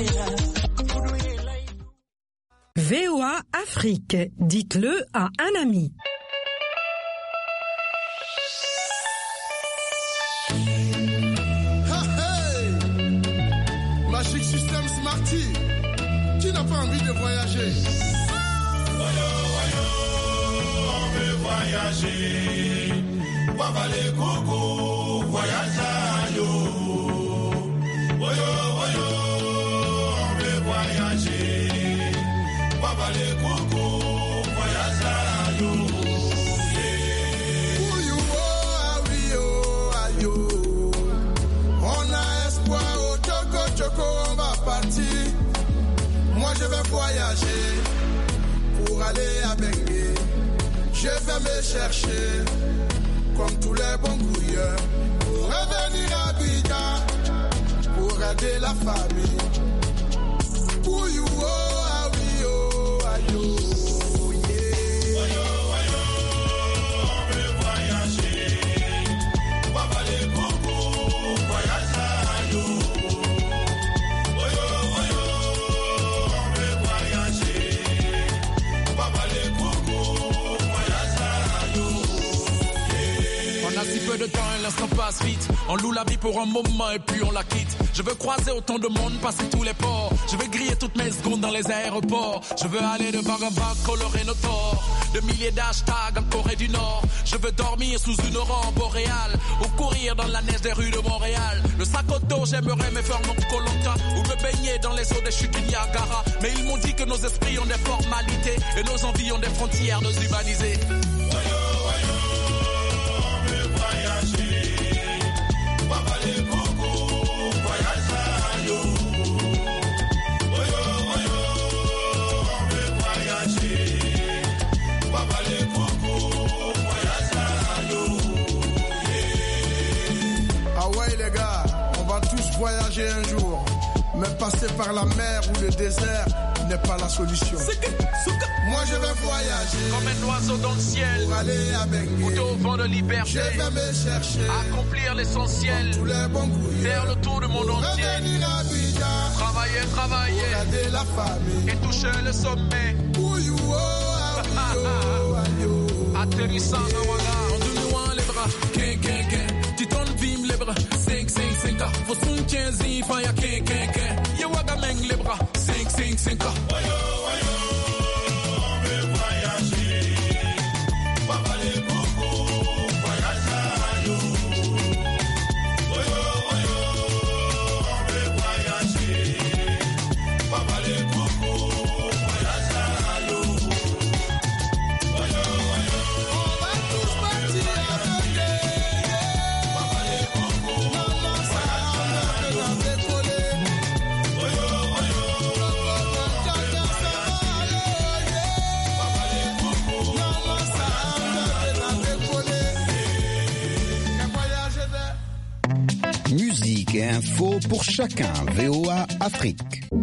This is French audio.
VOA Afrique, dites-le à un ami. Magic System Smarty, qui n'a pas envie de voyager? On veut voyager. Wabale Koko, voyage à yo. On veut voyager. Wabale Koko, voyage à yo. On a espoir au Choco, on va partir. Moi je vais voyager pour aller à Bengué. Je vais me chercher comme tous les bons couilleurs pour revenir à Abidjan pour aider la famille. Couillou, oh, ah oui, oh, aïe, oh. Si peu de temps, l'instant passe vite. On loue la vie pour un moment et puis on la quitte. Je veux croiser autant de monde, passer tous les ports. Je veux griller toutes mes secondes dans les aéroports. Je veux aller de vague en vague, colorer nos torts. De milliers d'hashtags en Corée du Nord. Je veux dormir sous une aurore boréale ou courir dans la neige des rues de Montréal. Le sac au dos, j'aimerais me faire mon Koh-Lanta ou me baigner dans les eaux des chutes du Niagara. Mais ils m'ont dit que nos esprits ont des formalités et nos envies ont des frontières déshumanisées. Voyager un jour, mais passer par la mer ou le désert n'est pas la solution. Moi je vais voyager comme un oiseau dans le ciel pour aller à Bengué, au vent de liberté. Je vais me chercher, accomplir l'essentiel, tous les bons couillers, faire le tour du monde entier, revenir à Abidjan, travailler, pour aider la famille et toucher le sommet. Ouyo, oh, ayo, atterrissant dans Walla, on nous loin les bras, tu tournes vime les bras, 5, faut son 15 il faut ya ya waga meng les bras, 5, on veut voyager, papa les coco, voyage à yo. On veut voyager, papa les coco, voyage à yo. On va tous partir à Musique et info pour chacun. VOA Afrique.